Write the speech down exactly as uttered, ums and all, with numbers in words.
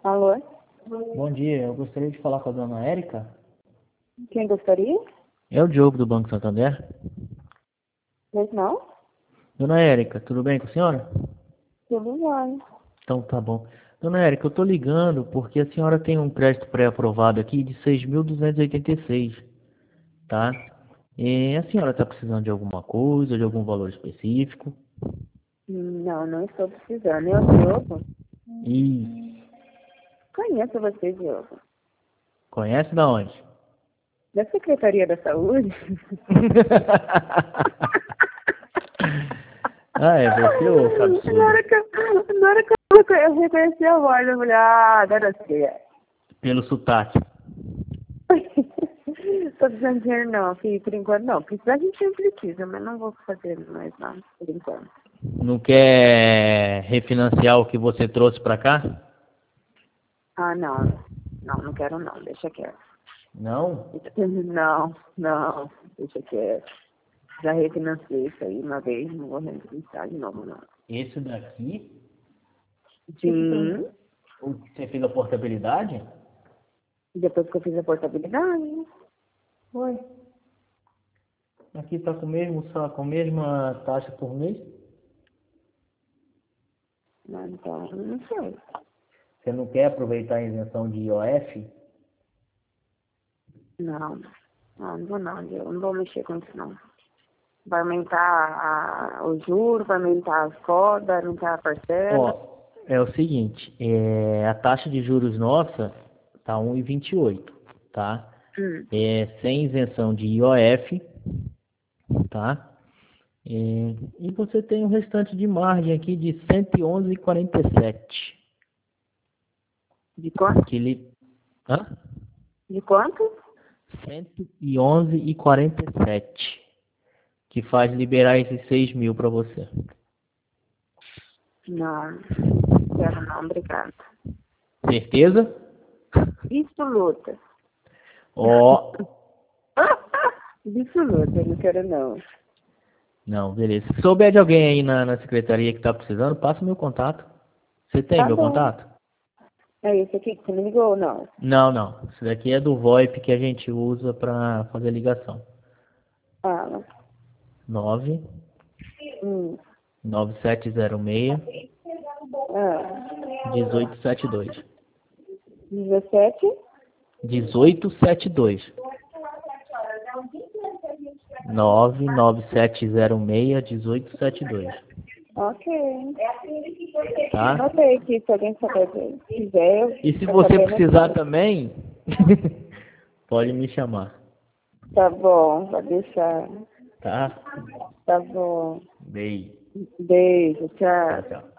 Alô? Bom dia, eu gostaria de falar com a dona Érica. Quem gostaria? É o Diogo do Banco Santander. Pois não? Dona Érica, tudo bem com a senhora? Tudo bem. Então tá bom. Dona Érica, eu tô ligando porque a senhora tem um crédito pré-aprovado aqui de seis mil duzentos e oitenta e seis, tá? E a senhora tá precisando de alguma coisa, de algum valor específico? Não, não estou precisando. Eu, Diogo? E Conheço você, Diogo. conhece da onde? Da Secretaria da Saúde? Ah, é você, ô Na cabeçudo? hora que, eu- na hora que eu eu reconheci a voz, eu falei, ah, agora sei. Pelo sotaque. Tô precisando de dinheiro não, filho, por enquanto não. Precisar a gente sempre precisa, mas não vou fazer mais não, por enquanto. Não quer refinanciar o que você trouxe pra cá? Ah, não. Não, não quero não, deixa quieto. Não? Não, não, deixa quieto. Já refinanciei isso aí uma vez, não vou refinanciar de novo, não. Esse daqui? Sim, O que você fez a portabilidade? depois que eu fiz a portabilidade. Foi. Aqui tá com o mesmo, só com a mesma taxa por mês. Mas então, não sei. Você não quer aproveitar a isenção de I O F? Não, não, não vou não, eu não vou mexer com isso não. Vai aumentar a, o juro, vai aumentar as cotas, vai aumentar a parcela. Ó, é o seguinte, é, a taxa de juros nossa tá um vírgula vinte e oito, tá? Hum, É, sem isenção de I O F, tá? É, e você tem o restante de margem aqui de cento e onze vírgula quarenta e sete. de quanto? Que ele, hã? De quanto? cento e onze vírgula quarenta e sete. Que faz liberar esses seis mil para você. Não, quero não, obrigada. Certeza? Absoluta. Ó, Absoluta, não quero não. não, beleza. Se souber de alguém aí na, na secretaria que tá precisando, passa o meu contato. Você tem Tá meu bom. contato? É esse aqui que você me ligou ou não? Não, não. Isso daqui é do VoIP que a gente usa para fazer ligação. Fala. nove Hum. nove sete zero seis Ah. um oito sete dois. dezessete? dezoito setenta e dois. nove nove sete zero seis um oito sete dois. Ok. Tá? Anotei aqui, se alguém saber, quiser, eu E se tô você sabendo precisar aqui. também, pode me chamar. Tá bom, pode deixar. Tá? Tá bom. Beijo. Beijo, tchau. Tchau, tchau.